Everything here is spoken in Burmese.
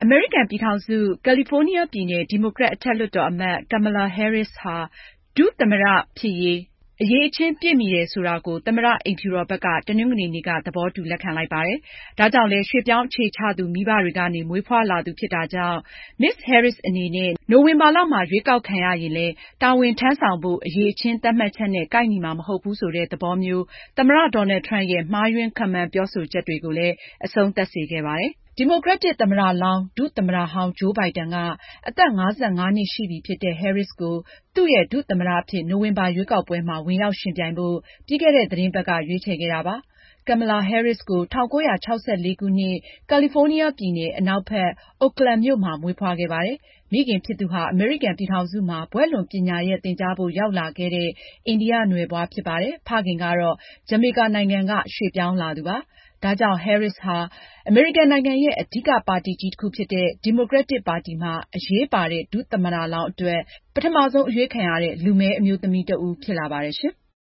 မေရိကန်ပြည်ထောင်စု ကယ်လီဖိုးနီးယားပြည်နယ် ဒီမိုကရက်အထက်လွှတ်တော်အမတ် Kamala Harris ဟာ ဒုသမ္မတဖြစ်ရေး အရည်အချင်းပြည့်မီတယ်ဆိုတာကို သမ္မတအိမ်ဖြူတော်ဘက်က တနင်္ဂနွေနေ့က သဘောတူလက်ခံလိုက်ပါတယ်။ ဒါကြောင့်လည်း ရွှေ့ပြောင်းအခြေချသူမိဘတွေကနေ မွေးဖွားလာသူဖြစ်တာကြောင့် Ms. Harris အနေနဲ့ နိုဝင်ဘာလမှာ ရွေးကောက်ခံရရင်လည်း တာဝန်ထမ်းဆောင်ဖို့ အရည်အချင်းသတ်မှတ်ချက်နဲ့ ကိုက်ညီမှာမဟုတ်ဘူးဆိုတဲ့ သဘောမျိုး သမ္မတ Donald Trump ရဲ့ မှားယွင်းခန့်မှန်းပြောဆိုချက်တွေကိုလည်း အဆုံးသတ်စေခဲ့ပါတယ်။ ဒီမိုကရက်တစ်သမ္မတလောင်း ဒုသမ္မတဟောင်း Joe Biden က အသက် ၅၅ နှစ်ရှိပြီဖြစ်တဲ့ Harris ကို သူ့ရဲ့ ဒုသမ္မတအဖြစ် နိုဝင်ဘာရွေးကောက်ပွဲမှာ ဝင်ရောက်ယှဉ်ပြိုင်ဖို့ ပြီးခဲ့တဲ့ သီတင်းပတ်က ရွေးချယ်ခဲ့တာပါ။ Kamala Harris ကို ၁၉၆၄ ခုနှစ် ကယ်လီဖိုးနီးယားပြည်နယ် အနောက်ဘက် Oakland မြို့မှာ မွေးဖွားခဲ့ပါတယ်။ မိခင်ဖြစ်သူဟာ အမေရိကန်ပြည်ထောင်စုမှာ ဘွဲ့လွန်ပညာရပ်သင်ကြားဖို့ ရောက်လာခဲ့တဲ့ အိန္ဒိယနွယ်ဖွားဖြစ်ပါတယ်။ ဖခင်ကတော့ ဂျမေကာနိုင်ငံက ရွှေ့ပြောင်းလာသူပါ။ ဒါကြောင့် Harris ဟာ အမေရိကန်နိုင်ငံရဲ့ အဓိကပါတီကြီးတခုဖြစ်တဲ့ ဒီမိုကရက်တစ်ပါတီမှာ အရေးပါတဲ့ ဒုသမ္မတလောင်းအတွက် ပထမဆုံးအရွေးခံရတဲ့ လူမည်းအမျိုးသမီးတဦးဖြစ်လာပါတယ်ရှင်။